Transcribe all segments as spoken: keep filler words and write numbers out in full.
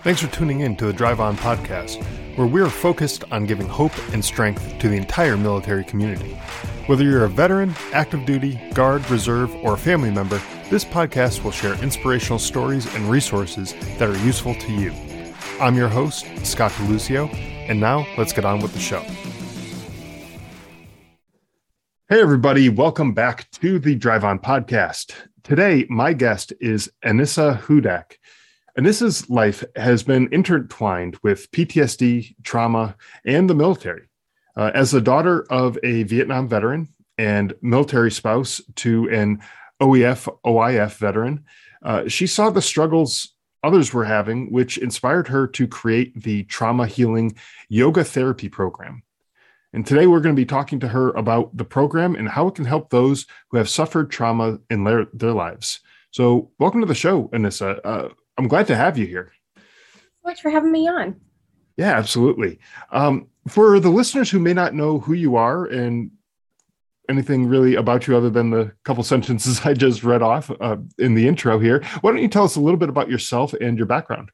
Thanks for tuning in to the Drive On podcast, where we're focused on giving hope and strength to the entire military community. Whether you're a veteran, active duty, guard, reserve, or a family member, this podcast will share inspirational stories and resources that are useful to you. I'm your host, Scott DeLucio, and now let's get on with the show. Hey everybody, welcome back to the Drive On podcast. Today, my guest is Anissa Hudak. Anissa's life has been intertwined with P T S D, trauma, and the military. Uh, as the daughter of a Vietnam veteran and military spouse to an O E F, O I F veteran, uh, she saw the struggles others were having, which inspired her to create the Trauma Healing Yoga Therapy Program. And today we're going to be talking to her about the program and how it can help those who have suffered trauma in their, their lives. So welcome to the show, Anissa. Uh, I'm glad to have you here. Thanks for having me on. Yeah, absolutely. Um, for the listeners who may not know who you are and anything really about you other than the couple sentences I just read off uh, in the intro here, why don't you tell us a little bit about yourself and your background?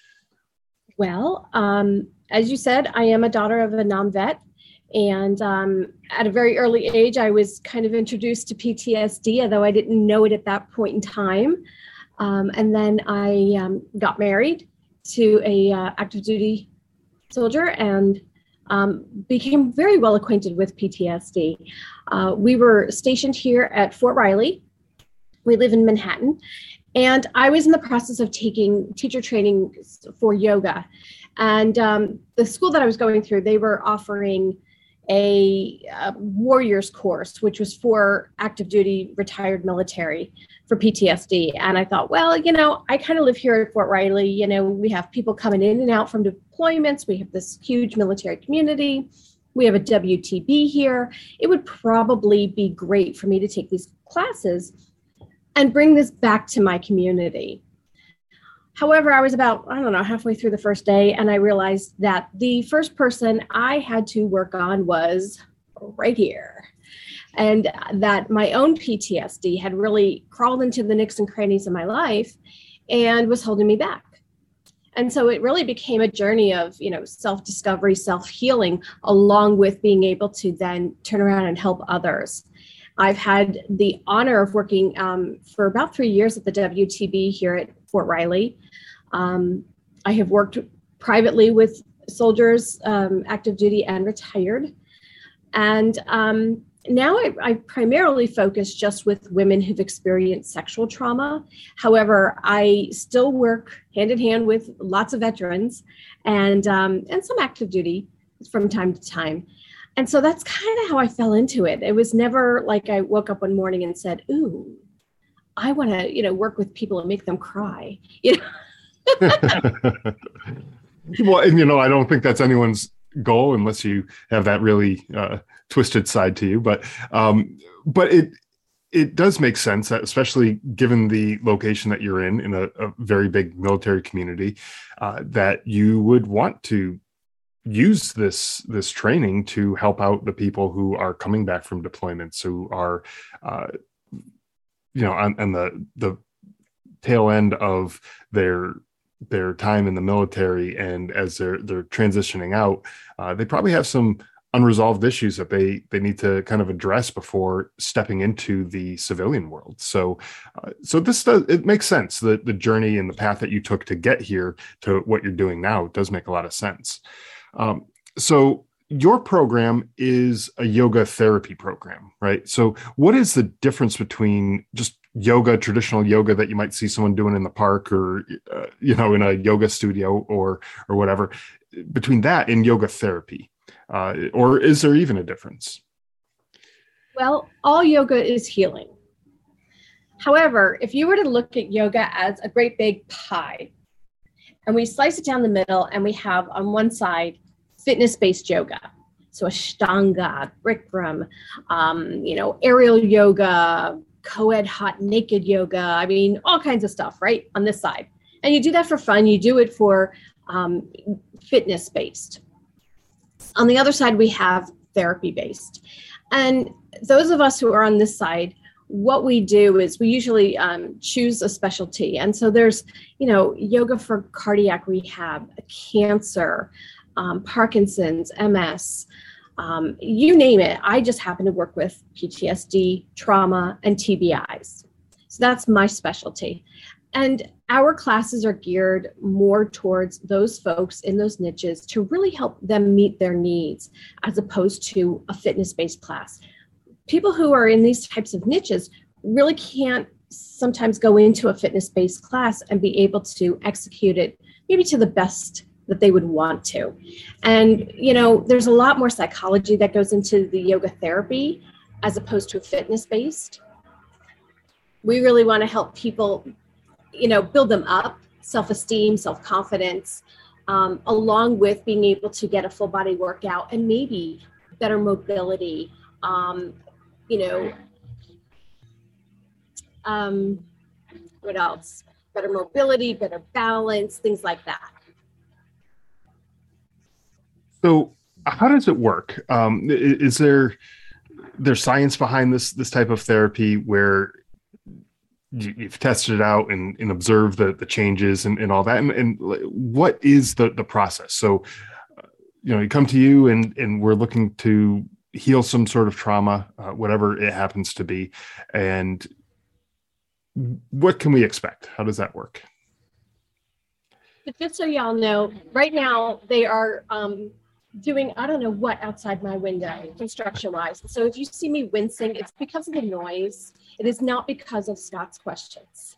Well, um, as you said, I am a daughter of a Vietnam vet. And um, at a very early age, I was kind of introduced to P T S D, although I didn't know it at that point in time. Um, and then I um, got married to a uh, active duty soldier and um, became very well acquainted with P T S D. Uh, we were stationed here at Fort Riley. We live in Manhattan. And I was in the process of taking teacher training for yoga. And um, the school that I was going through, they were offering a, a warriors course, which was for active duty retired military for P T S D. And I thought, well, you know, I kind of live here at Fort Riley. You know, we have people coming in and out from deployments. We have this huge military community. We have a W T B here. It would probably be great for me to take these classes and bring this back to my community. However, I was about, I don't know, halfway through the first day, and I realized that the first person I had to work on was right here. And that my own P T S D had really crawled into the nooks and crannies of my life and was holding me back. And so it really became a journey of, you know, self-discovery, self-healing, along with being able to then turn around and help others. I've had the honor of working um, for about three years at the W T B here at Fort Riley. Um, I have worked privately with soldiers, um, active duty and retired. And um, now I, I primarily focus just with women who've experienced sexual trauma. However, I still work hand in hand with lots of veterans and, um, and some active duty from time to time. And so that's kind of how I fell into it. It was never like I woke up one morning and said, ooh, I want to, you know, work with people and make them cry. You know? Well, and, you know, I don't think that's anyone's goal unless you have that really uh, twisted side to you. But um, but it it does make sense, that especially given the location that you're in, in a, a very big military community, uh, that you would want to use this this training to help out the people who are coming back from deployments, who are, uh, you know, on, on the the tail end of their their time in the military, and as they're they're transitioning out, uh, they probably have some unresolved issues that they they need to kind of address before stepping into the civilian world. So, uh, so this does it makes sense. The the journey and the path that you took to get here to what you're doing now does make a lot of sense. Um, so your program is a yoga therapy program, right? So what is the difference between just yoga, traditional yoga that you might see someone doing in the park or, uh, you know, in a yoga studio or, or whatever, between that and yoga therapy? Uh, or is there even a difference? Well, all yoga is healing. However, if you were to look at yoga as a great big pie, and we slice it down the middle, and we have on one side fitness-based yoga, so Ashtanga, Bikram, um, you know, aerial yoga, co-ed hot naked yoga. I mean, all kinds of stuff, right, on this side. And you do that for fun. You do it for um, fitness-based. On the other side, we have therapy-based. And those of us who are on this side, what we do is we usually um, choose a specialty. And so there's, you know, yoga for cardiac rehab, cancer, um, Parkinson's, M S, um, you name it. I just happen to work with P T S D, trauma, and T B Is. So that's my specialty. And our classes are geared more towards those folks in those niches to really help them meet their needs, as opposed to a fitness-based class. People who are in these types of niches really can't sometimes go into a fitness-based class and be able to execute it maybe to the best that they would want to. And, you know, there's a lot more psychology that goes into the yoga therapy as opposed to fitness-based. We really want to help people, you know, build them up, self-esteem, self-confidence, um, along with being able to get a full body workout and maybe better mobility, um, you know, um, what else? Better mobility, better balance, things like that. So how does it work? Um, is there there's science behind this this type of therapy where you've tested it out and, and observed the, the changes and, and all that? And, and what is the, the process? So, uh, you know, you come to you and, and we're looking to heal some sort of trauma, uh, whatever it happens to be. And what can we expect? How does that work? But just so y'all know, right now they are um, doing, I don't know what outside my window, construction-wise. So if you see me wincing, it's because of the noise. It is not because of Scott's questions.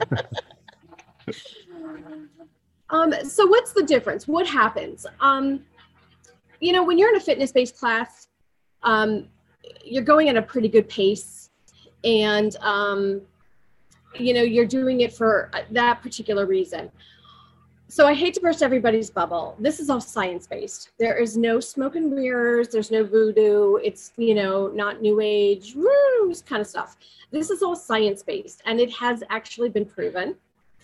um, so what's the difference? What happens? Um, you know, when you're in a fitness-based class, um, you're going at a pretty good pace. And, um, you know, you're doing it for that particular reason. So I hate to burst everybody's bubble. This is all science-based. There is no smoke and mirrors. There's no voodoo. It's, you know, not new age, woo, kind of stuff. This is all science-based, and it has actually been proven.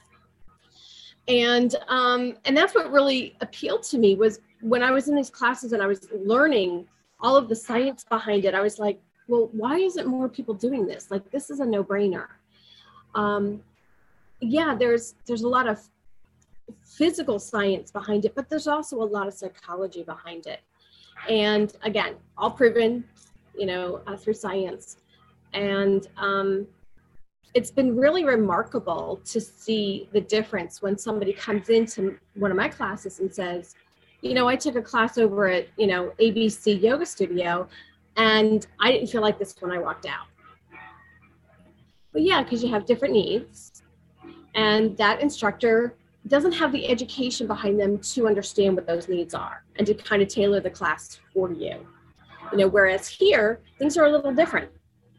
And, um, and that's what really appealed to me was when I was in these classes and I was learning all of the science behind it, I was like, well, why isn't more people doing this? Like, this is a no-brainer. Um, yeah, there's, there's a lot of physical science behind it, but there's also a lot of psychology behind it. And again, all proven, you know, uh, through science. And um, it's been really remarkable to see the difference when somebody comes into one of my classes and says, you know, I took a class over at, you know, A B C Yoga Studio, and I didn't feel like this when I walked out. But yeah, because you have different needs, and that instructor doesn't have the education behind them to understand what those needs are and to kind of tailor the class for you. You know, whereas here, things are a little different.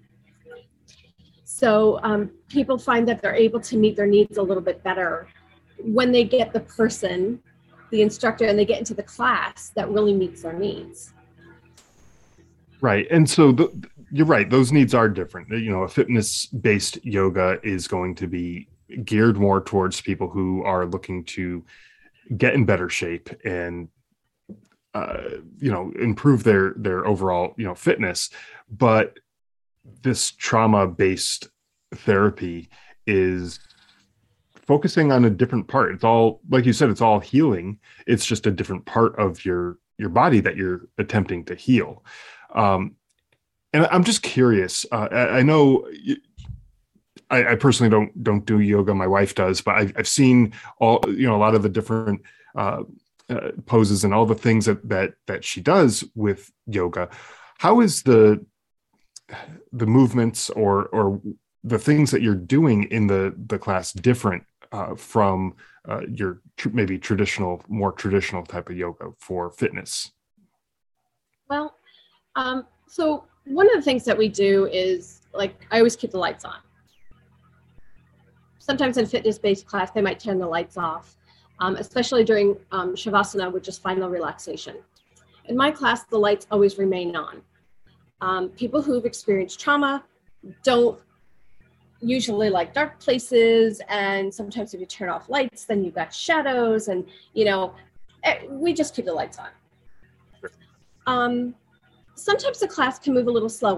So um, people find that they're able to meet their needs a little bit better when they get the person, the instructor, and they get into the class that really meets their needs. Right. And so the, you're right. Those needs are different. You know, a fitness-based yoga is going to be geared more towards people who are looking to get in better shape and, uh, you know, improve their, their overall, you know, fitness. But this trauma-based therapy is focusing on a different part. It's all, like you said, it's all healing. It's just a different part of your, your body that you're attempting to heal. Um, and I'm just curious, uh, I, I know you, I, I personally don't don't do yoga. My wife does, but I've, I've seen all you know a lot of the different uh, uh, poses and all the things that that that she does with yoga. How is the the movements or or the things that you're doing in the the class different uh, from uh, your tr- maybe traditional, more traditional type of yoga for fitness? Well, um, so one of the things that we do is, like, I always keep the lights on. Sometimes in a fitness-based class, they might turn the lights off, um, especially during um, Shavasana, which is final relaxation. In my class, the lights always remain on. Um, people who've experienced trauma don't usually like dark places, and sometimes if you turn off lights, then you've got shadows, and, you know, we just keep the lights on. Um, sometimes the class can move a little slower.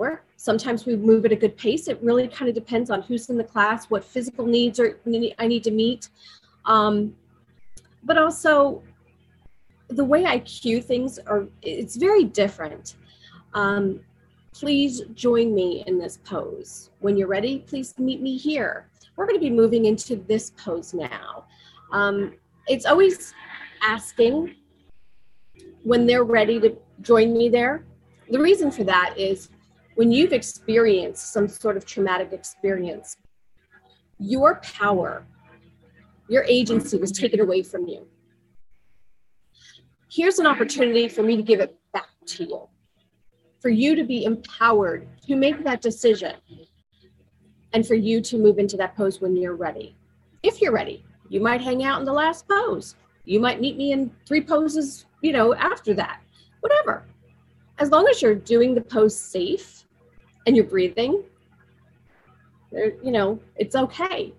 Sometimes we move at a good pace. It really kind of depends on who's in the class, what physical needs are I need to meet. Um, but also the way I cue things are, it's very different. Um, please join me in this pose. When you're ready, please meet me here. We're going to be moving into this pose now. Um, it's always asking when they're ready to join me there. The reason for that is when you've experienced some sort of traumatic experience, your power, your agency was taken away from you. Here's an opportunity for me to give it back to you, for you to be empowered to make that decision, and for you to move into that pose when you're ready. If you're ready, you might hang out in the last pose. You might meet me in three poses, you know, after that, whatever. As long as you're doing the pose safe and you're breathing, you know, it's okay.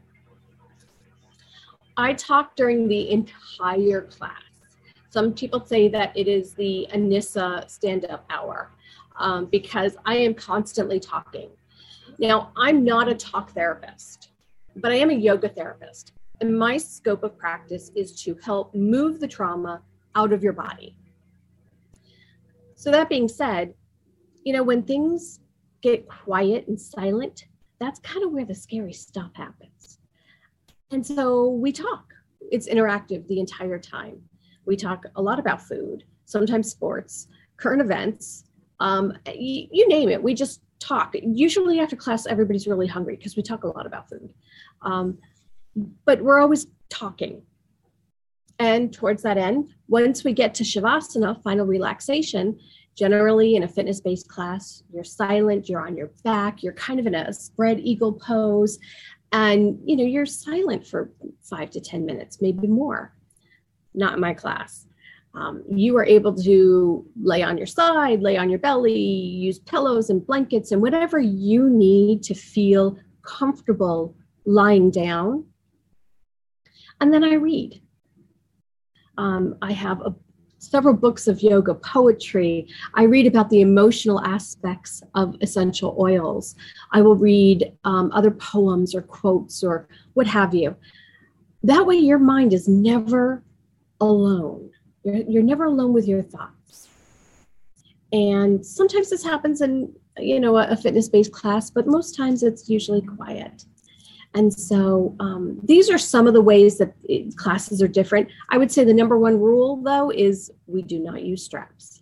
I talk during the entire class. Some people say that it is the Anissa stand-up hour um, because I am constantly talking. Now, I'm not a talk therapist, but I am a yoga therapist. And my scope of practice is to help move the trauma out of your body. So that being said, you know, when things get quiet and silent, that's kind of where the scary stuff happens. And so we talk. It's interactive the entire time. We talk a lot about food, sometimes sports, current events, um, you, you name it. We just talk. Usually after class, everybody's really hungry because we talk a lot about food. Um, but we're always talking. And towards that end, once we get to Shavasana, final relaxation, generally in a fitness-based class, you're silent, you're on your back, you're kind of in a spread eagle pose, and you know, you're silent for five to ten minutes, maybe more. Not in my class. Um, you are able to lay on your side, lay on your belly, use pillows and blankets and whatever you need to feel comfortable lying down. And then I read. Um, I have a, several books of yoga poetry. I read about the emotional aspects of essential oils. I will read um, other poems or quotes or what have you. That way your mind is never alone. You're, you're never alone with your thoughts. And sometimes this happens in, you know, a, a fitness-based class, but most times it's usually quiet. And so um, these are some of the ways that it, classes are different. I would say the number one rule, though, is we do not use straps.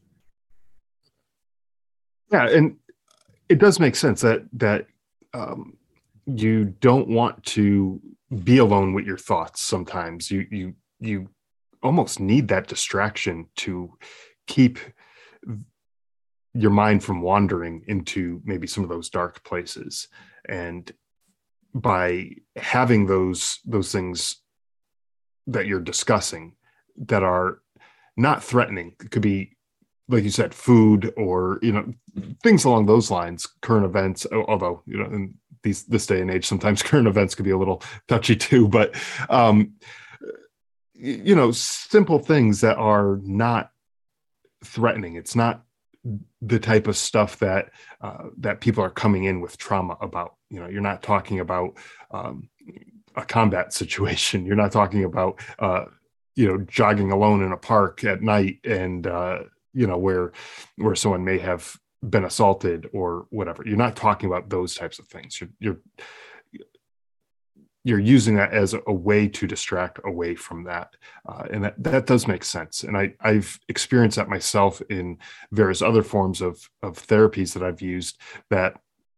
Yeah, and it does make sense that that um, you don't want to be alone with your thoughts. Sometimes you you you almost need that distraction to keep your mind from wandering into maybe some of those dark places. And by having those those things that you're discussing that are not threatening, it could be, like you said, food or, you know, things along those lines, current events, although, you know, in these this day and age, sometimes current events could be a little touchy too, but um, you know, simple things that are not threatening. It's not the type of stuff that uh, that people are coming in with trauma about. You know, you're not talking about um, a combat situation. You're not talking about uh, you know, jogging alone in a park at night and uh, you know, where where someone may have been assaulted or whatever. You're not talking about those types of things. You're you're you're using that as a way to distract away from that. Uh, and that, that does make sense. And I, I've experienced that myself in various other forms of, of therapies that I've used that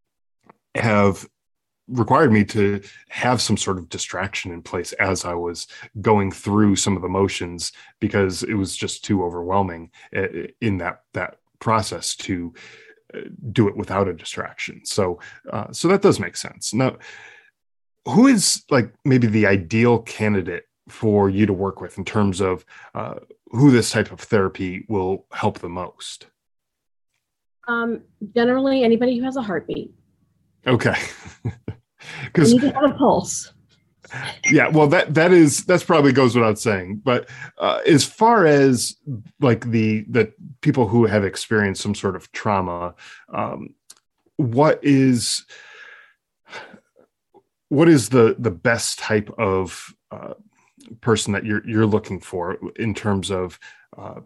have required me to have some sort of distraction in place as I was going through some of the motions, because it was just too overwhelming in that, that process to do it without a distraction. So, uh, so that does make sense. Now, who is like maybe the ideal candidate for you to work with in terms of uh, who this type of therapy will help the most? Um, generally, anybody who has a heartbeat. Okay. You need to have a pulse. Yeah, well, that that is that's probably goes without saying. But uh, as far as like the the people who have experienced some sort of trauma, um, what is what is the the best type of uh, person that you're you're looking for in terms of uh,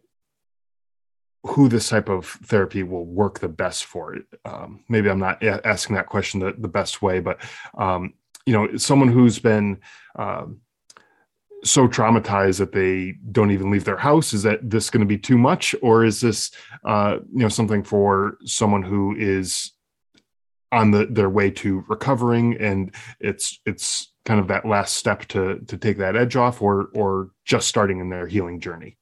who this type of therapy will work the best for? Um, maybe I'm not asking that question the, the best way, but um, you know, someone who's been uh, so traumatized that they don't even leave their house, is that this going to be too much, or is this uh, you know, something for someone who is on the their way to recovering, and it's it's kind of that last step to to take that edge off, or or just starting in their healing journey?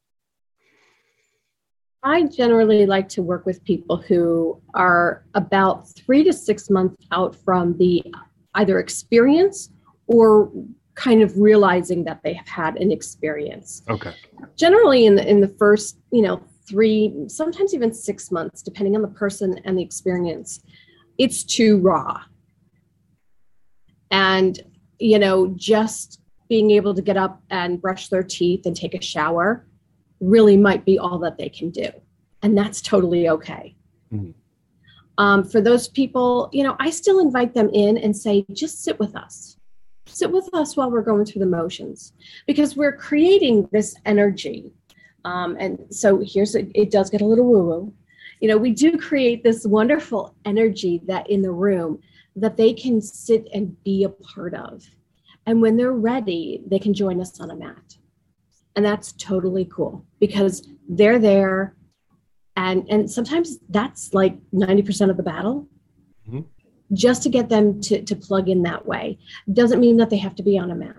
I generally like to work with people who are about three to six months out from the either experience or kind of realizing that they have had an experience. Okay. Generally in the, in the first, you know, three, sometimes even six months, depending on the person and the experience, it's too raw. And, you know, just being able to get up and brush their teeth and take a shower really might be all that they can do. And that's totally okay. Mm-hmm. Um, for those people, you know, I still invite them in and say, just sit with us. Sit with us while we're going through the motions, because we're creating this energy. Um, and so here's, a, it does get a little woo-woo. You know, we do create this wonderful energy that in the room that they can sit and be a part of. And when they're ready, they can join us on a mat. And that's totally cool, because they're there. And, and sometimes that's like ninety percent of the battle. Mm-hmm. Just to get them to, to plug in that way. Doesn't mean that they have to be on a mat.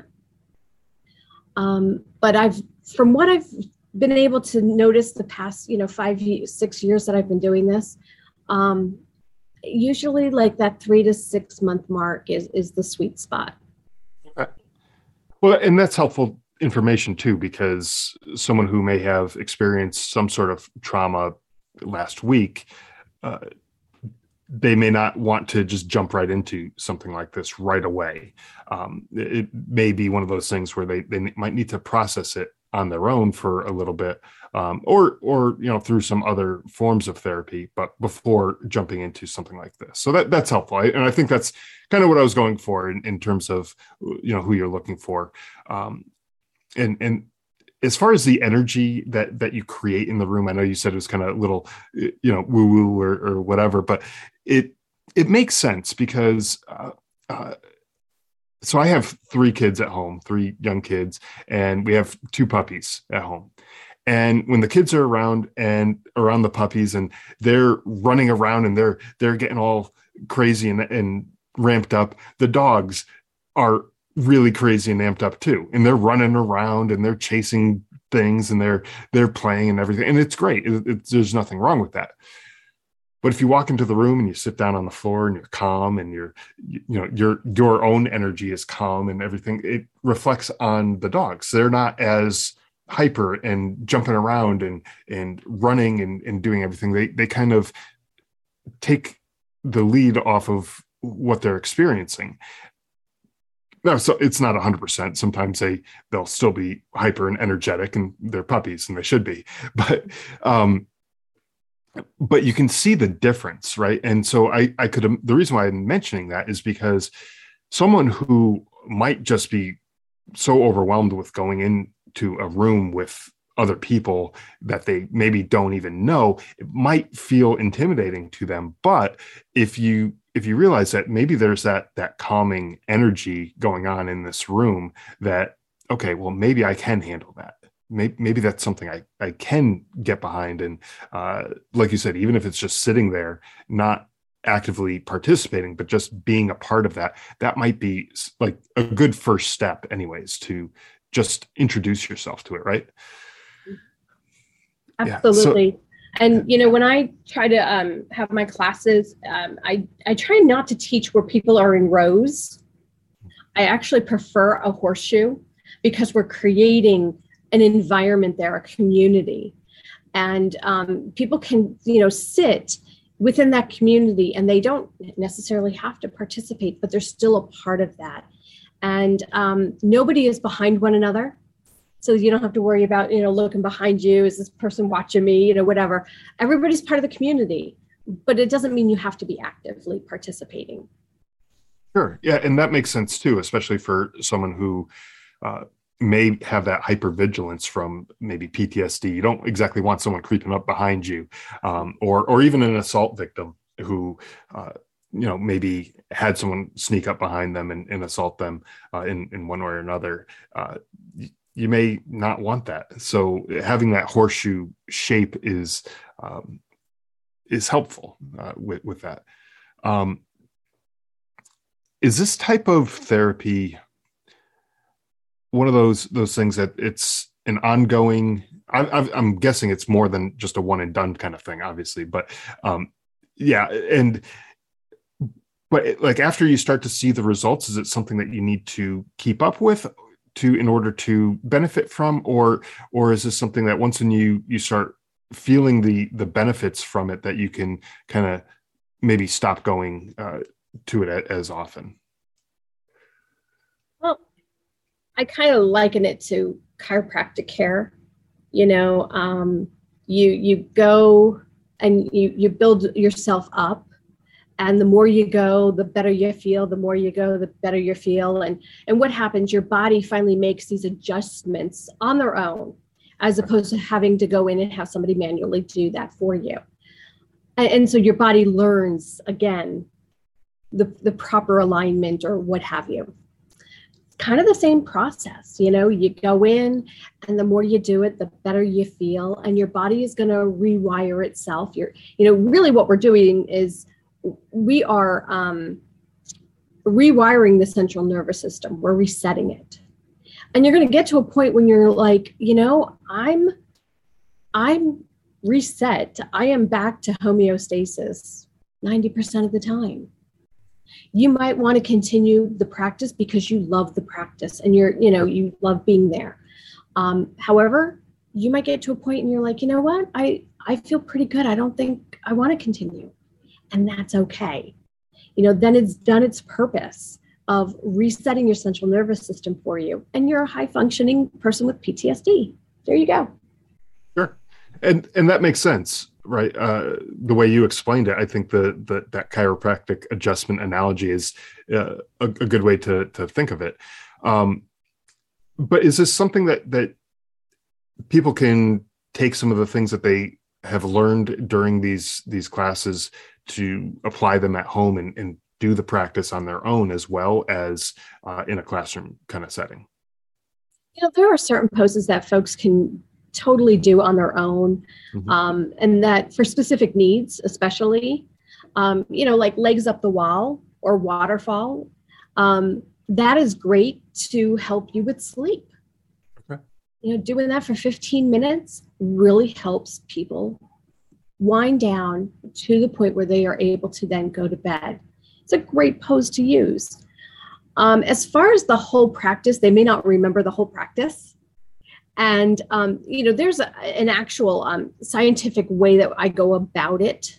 Um, but I've, from what I've been able to notice the past, you know, five, six years that I've been doing this, um, usually like that three to six month mark is, is the sweet spot. Okay. Well, and that's helpful information too, because someone who may have experienced some sort of trauma last week, uh, they may not want to just jump right into something like this right away. Um, it may be one of those things where they, they might need to process it on their own for a little bit, um, or, or, you know, through some other forms of therapy, but before jumping into something like this. So that that's helpful. I, and I think that's kind of what I was going for in, in terms of, you know, who you're looking for. Um, and, and, as far as the energy that that you create in the room, I know you said it was kind of a little, you know, woo woo or, or whatever, but it it makes sense because uh, uh, so I have three kids at home, three young kids, and we have two puppies at home. And when the kids are around and around the puppies and they're running around and they're they're getting all crazy and, and ramped up, the dogs are really crazy and amped up too, and they're running around and they're chasing things and they're they're playing and everything, and it's great. It, it, there's nothing wrong with that. But if you walk into the room and you sit down on the floor and you're calm and you're you, you know your your own energy is calm and everything, it reflects on the dogs. They're not as hyper and jumping around and and running and, and doing everything. They they kind of take the lead off of what they're experiencing. No, so it's not one hundred percent. Sometimes they, they'll still be hyper and energetic, and they're puppies, and they should be. But um, but you can see the difference, right? And so I, I could, the reason why I'm mentioning that is because someone who might just be so overwhelmed with going into a room with other people that they maybe don't even know, it might feel intimidating to them. But if you if you realize that maybe there's that that calming energy going on in this room, that, okay, well, maybe I can handle that. Maybe, maybe that's something I, I can get behind. And uh, like you said, even if it's just sitting there, not actively participating, but just being a part of that, that might be like a good first step anyways, to just introduce yourself to it, right? Absolutely. Yeah, so, and, you know, when I try to um, have my classes, um, I, I try not to teach where people are in rows. I actually prefer a horseshoe, because we're creating an environment there, a community. And um, people can, you know, sit within that community, and they don't necessarily have to participate, but they're still a part of that. And um, nobody is behind one another. So you don't have to worry about, you know, looking behind you. Is this person watching me? You know, whatever. Everybody's part of the community. but it doesn't mean you have to be actively participating. Sure. Yeah. And that makes sense too, especially for someone who uh, may have that hypervigilance from maybe P T S D. You don't exactly want someone creeping up behind you, um, or, or even an assault victim who, uh, you know, maybe had someone sneak up behind them and, and assault them uh, in, in one way or another. Uh, you may not want that. So having that horseshoe shape is, um, is helpful uh, with, with that. Um, is this type of therapy one of those those things that it's an ongoing, I, I'm guessing it's more than just a one and done kind of thing, obviously, but um, yeah. And, but like after you start to see the results, is it something that you need to keep up with to, in order to benefit from, or, or is this something that once when you, you start feeling the, the benefits from it, that you can kind of maybe stop going uh, to it as often? Well, I kind of liken it to chiropractic care. You know, um, you you go and you you build yourself up, and the more you go, the better you feel. The more you go, the better you feel. And and what happens? Your body finally makes these adjustments on their own, as opposed to having to go in and have somebody manually do that for you. And, and so your body learns again the the proper alignment or what have you. Kind of the same process, you know, you go in and the more you do it, the better you feel, and your body is going to rewire itself. You're, you know, really what we're doing is we are um, rewiring the central nervous system. We're resetting it. And you're going to get to a point when you're like, you know, I'm, I'm reset. I am back to homeostasis ninety percent of the time. You might want to continue the practice because you love the practice and you're, you know, you love being there. Um, however, you might get to a point and you're like, you know what, I, I feel pretty good. I don't think I want to continue. And that's okay. You know, then it's done its purpose of resetting your central nervous system for you. And you're a high functioning person with P T S D. There you go. Sure. And, and that makes sense. Right. Uh, the way you explained it, I think the, the that chiropractic adjustment analogy is uh, a, a good way to to think of it. Um, but is this something that that people can take some of the things that they have learned during these these classes to apply them at home and, and do the practice on their own as well as uh, in a classroom kind of setting? You know, there are certain poses that folks can totally do on their own. Mm-hmm. Um, and that for specific needs, especially, um, you know, like legs up the wall or waterfall, um, that is great to help you with sleep. Okay. You know, doing that for fifteen minutes really helps people wind down to the point where they are able to then go to bed. It's a great pose to use. Um, as far as the whole practice, they may not remember the whole practice. And, um, you know, there's a, an actual um, scientific way that I go about it.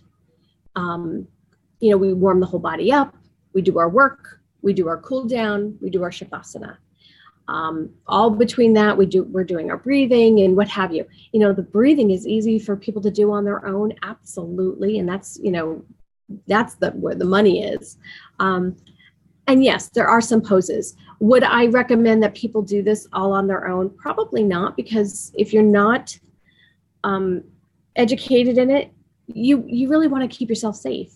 Um, you know, we warm the whole body up, we do our work, we do our cool down, we do our Shavasana. Um, all between that, we do, we're doing our breathing and what have you. You know, the breathing is easy for people to do on their own. Absolutely. And that's, you know, that's the, where the money is. Um, And yes, there are some poses. Would I recommend that people do this all on their own? Probably not, because if you're not um, educated in it, you you really want to keep yourself safe.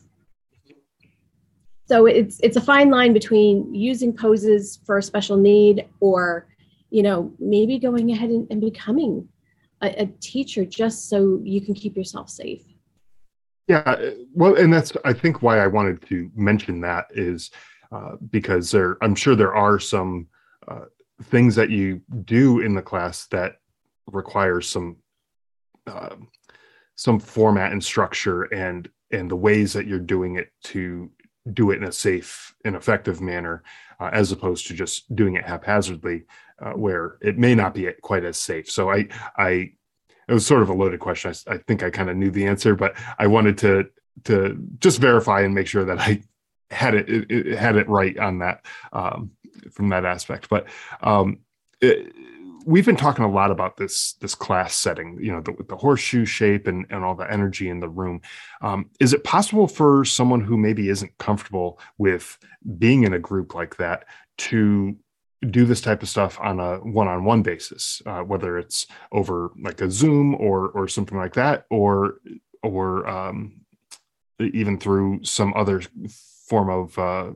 So it's it's a fine line between using poses for a special need or, you know, maybe going ahead and, and becoming a, a teacher just so you can keep yourself safe. Yeah, well, and that's, I think, why I wanted to mention that is Uh, because there, I'm sure there are some uh, things that you do in the class that require some uh, some format and structure, and and the ways that you're doing it to do it in a safe and effective manner, uh, as opposed to just doing it haphazardly, uh, where it may not be quite as safe. So I, I, it was sort of a loaded question. I, I think I kind of knew the answer, but I wanted to to just verify and make sure that I had it, it, it had it right on that, um, from that aspect. But um, it, we've been talking a lot about this this class setting, you know, the, the horseshoe shape and, and all the energy in the room. Um, is it possible for someone who maybe isn't comfortable with being in a group like that to do this type of stuff on a one-on-one basis, uh, whether it's over like a Zoom or or something like that, or or um, even through some other form of uh,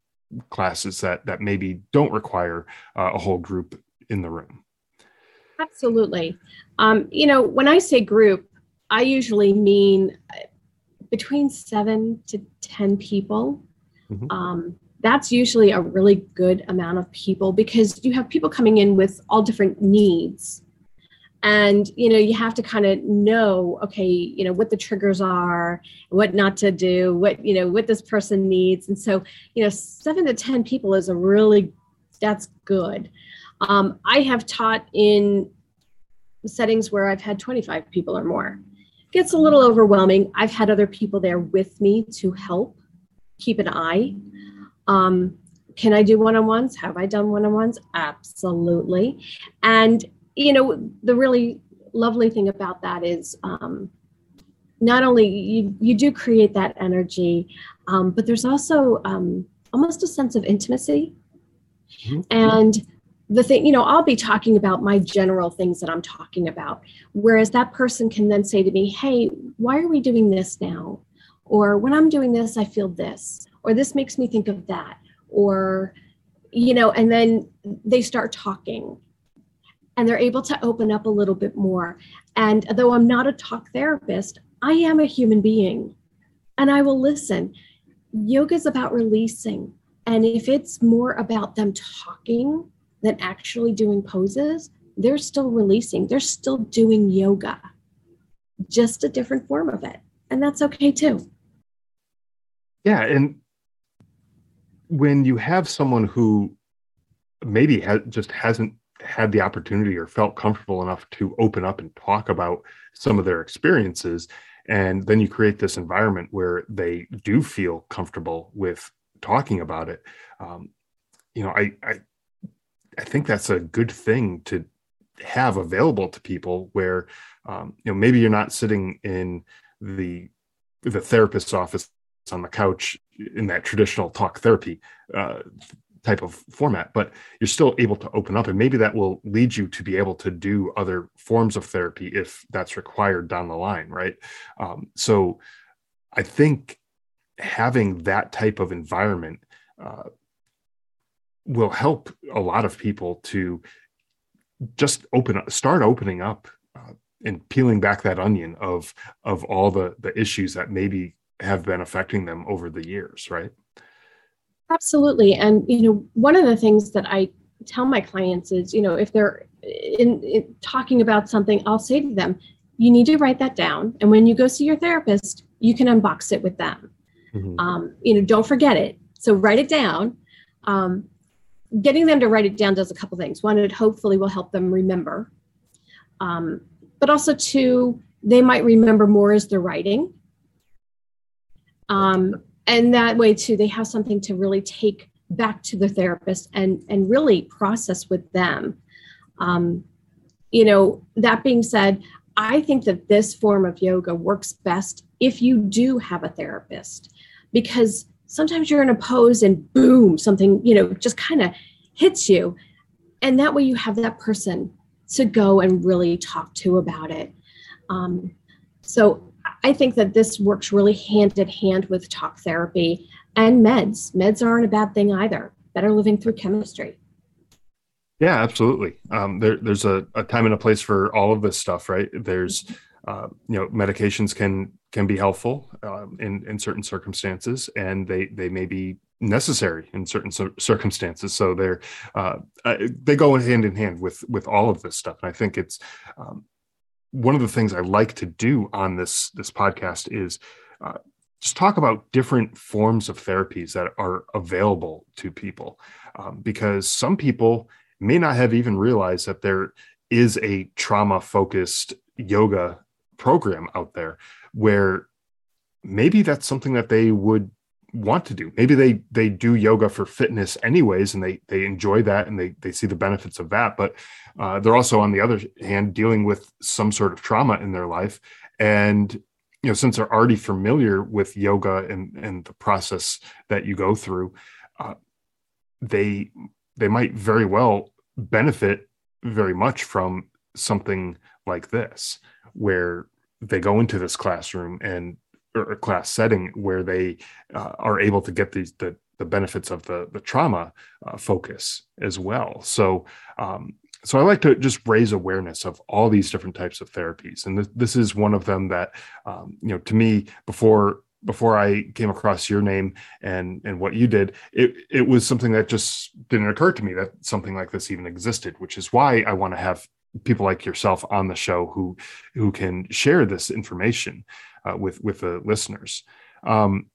classes that that maybe don't require uh, a whole group in the room? Absolutely. Um, you know, when I say group, I usually mean between seven to ten people. Mm-hmm. Um, that's usually a really good amount of people, because you have people coming in with all different needs. And, you know, you have to kind of know, okay, you know, what the triggers are, what not to do, what, you know, what this person needs. And so, you know, seven to ten people is a really, that's good. Um, I have taught in settings where I've had twenty-five people or more. It gets a little overwhelming. I've had other people there with me to help keep an eye. Um, can I do one-on-ones? Have I done one-on-ones? Absolutely. And, you know, the really lovely thing about that is um, not only you, you do create that energy, um, but there's also um, almost a sense of intimacy. Mm-hmm. And the thing, you know, I'll be talking about my general things that I'm talking about, whereas that person can then say to me, hey, why are we doing this now? Or when I'm doing this, I feel this, or this makes me think of that, or, you know, and then they start talking and they're able to open up a little bit more. And though I'm not a talk therapist, I am a human being and I will listen. Yoga is about releasing. And if it's more about them talking than actually doing poses, they're still releasing. They're still doing yoga, just a different form of it. And that's okay too. Yeah. And when you have someone who maybe ha- just hasn't had the opportunity or felt comfortable enough to open up and talk about some of their experiences, and then you create this environment where they do feel comfortable with talking about it, um, you know, I, I I think that's a good thing to have available to people, where um, you know, maybe you're not sitting in the the therapist's office on the couch in that traditional talk therapy uh, type of format, but you're still able to open up, and maybe that will lead you to be able to do other forms of therapy if that's required down the line, right? Um, so I think having that type of environment uh, will help a lot of people to just open up, start opening up uh, and peeling back that onion of of all the the issues that maybe have been affecting them over the years, right? Absolutely. And, you know, one of the things that I tell my clients is, you know, if they're in, in talking about something, I'll say to them, you need to write that down. And when you go see your therapist, you can unbox it with them. Mm-hmm. Um, you know, don't forget it. So write it down. Um, getting them to write it down does a couple things. One, it hopefully will help them remember. Um, but also two, they might remember more as they're writing. Um, and that way too, they have something to really take back to the therapist and, and really process with them. Um, you know, that being said, I think that this form of yoga works best if you do have a therapist, because sometimes you're in a pose and boom, something, you know, just kind of hits you. And that way you have that person to go and really talk to about it. Um, so I think that this works really hand in hand with talk therapy and meds. Meds aren't a bad thing either. Better living through chemistry. Yeah, absolutely. Um, there, there's a, a time and a place for all of this stuff, right? There's, uh, you know, medications can can be helpful um, in in certain circumstances, and they they may be necessary in certain circumstances. So they're uh, they go hand in hand with with all of this stuff. And I think it's um, one of the things I like to do on this this podcast is uh, just talk about different forms of therapies that are available to people, um, because some people may not have even realized that there is a trauma-focused yoga program out there where maybe that's something that they would want to do. Maybe they they do yoga for fitness anyways, and they they enjoy that and they they see the benefits of that. But uh, they're also, on the other hand, dealing with some sort of trauma in their life. And you know, since they're already familiar with yoga and and the process that you go through, uh, they they might very well benefit very much from something like this, where they go into this classroom and or a class setting where they uh, are able to get these the the benefits of the the trauma uh, focus as well. So um, so I like to just raise awareness of all these different types of therapies, and this, this is one of them that um, you know, to me, before before I came across your name and and what you did, it it was something that just didn't occur to me that something like this even existed, which is why I want to have people like yourself on the show who who can share this information uh, with with the listeners. Um,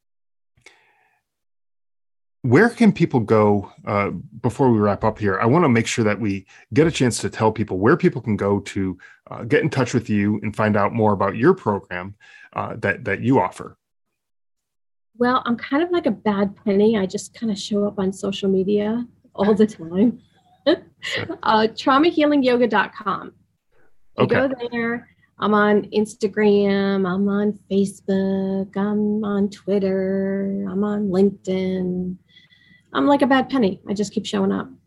where can people go uh, before we wrap up here? I want to make sure that we get a chance to tell people where people can go to uh, get in touch with you and find out more about your program uh, that that you offer. Well, I'm kind of like a bad penny. I just kind of show up on social media all the time. uh, trauma healing yoga dot com. You okay. go there. I'm on Instagram. I'm on Facebook. I'm on Twitter. I'm on LinkedIn. I'm like a bad penny. I just keep showing up.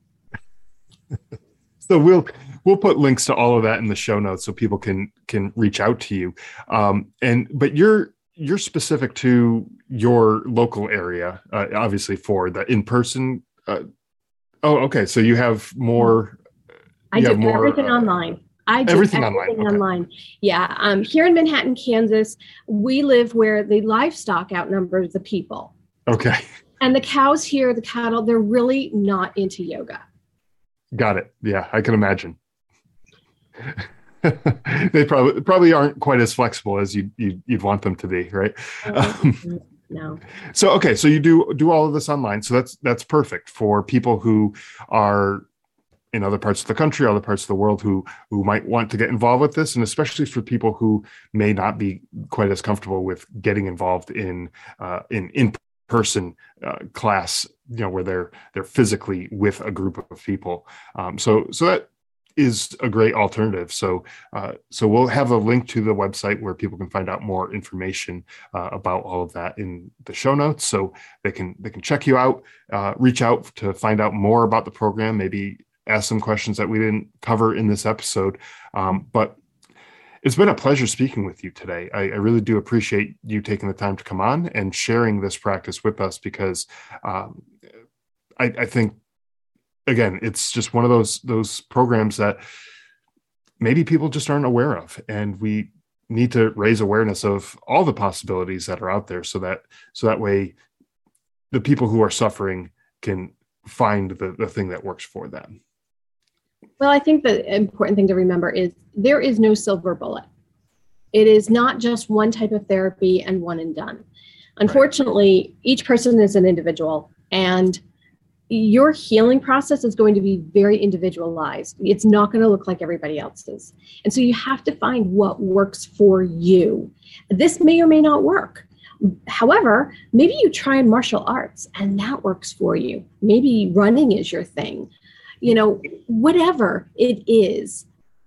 So we'll we'll put links to all of that in the show notes so people can can reach out to you. Um, and but you're you're specific to your local area, uh, obviously for the in person. Uh, Oh, okay. So you have more. I do more, everything uh, online. I do everything, everything online. online. Okay. Yeah. Um, here in Manhattan, Kansas, we live where the livestock outnumbers the people. Okay. And the cows here, the cattle, they're really not into yoga. Got it. Yeah, I can imagine. They probably probably aren't quite as flexible as you, you you'd want them to be, right? Um, No. So, okay. So you do do all of this online. So that's, that's perfect for people who are in other parts of the country, other parts of the world who, who might want to get involved with this. And especially for people who may not be quite as comfortable with getting involved in, uh, in, in-person uh, class, you know, where they're, they're physically with a group of people. Um, so, so that is a great alternative. So, uh, so we'll have a link to the website where people can find out more information uh, about all of that in the show notes. So they can they can check you out, uh, reach out to find out more about the program, maybe ask some questions that we didn't cover in this episode. Um, but it's been a pleasure speaking with you today. I, I really do appreciate you taking the time to come on and sharing this practice with us, because um, I, I think. Again, it's just one of those those programs that maybe people just aren't aware of, and we need to raise awareness of all the possibilities that are out there, so that so that way the people who are suffering can find the, the thing that works for them. Well, I think the important thing to remember is there is no silver bullet. It is not just one type of therapy and one and done. Unfortunately, right. Each person is an individual, and your healing process is going to be very individualized. It's not going to look like everybody else's. And so you have to find what works for you. This may or may not work. However, maybe you try martial arts and that works for you. Maybe running is your thing. You know, whatever it is,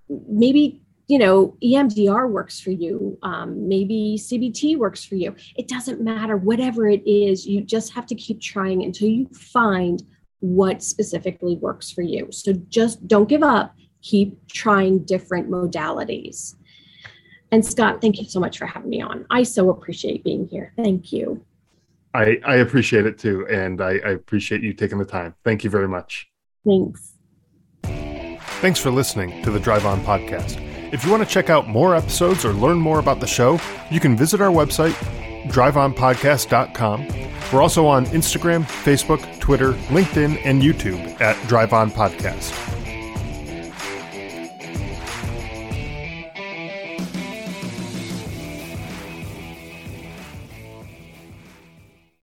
maybe, you know, E M D R works for you. Um, maybe C B T works for you. It doesn't matter. Whatever it is, you just have to keep trying until you find what specifically works for you. So just don't give up. Keep trying different modalities. And Scott, thank you so much for having me on. I so appreciate being here. Thank you. I, I appreciate it too. And I, I appreciate you taking the time. Thank you very much. Thanks. Thanks for listening to the Drive On Podcast. If you want to check out more episodes or learn more about the show, you can visit our website, drive on podcast dot com. We're also on Instagram, Facebook, Twitter, LinkedIn, and YouTube at Drive On Podcast.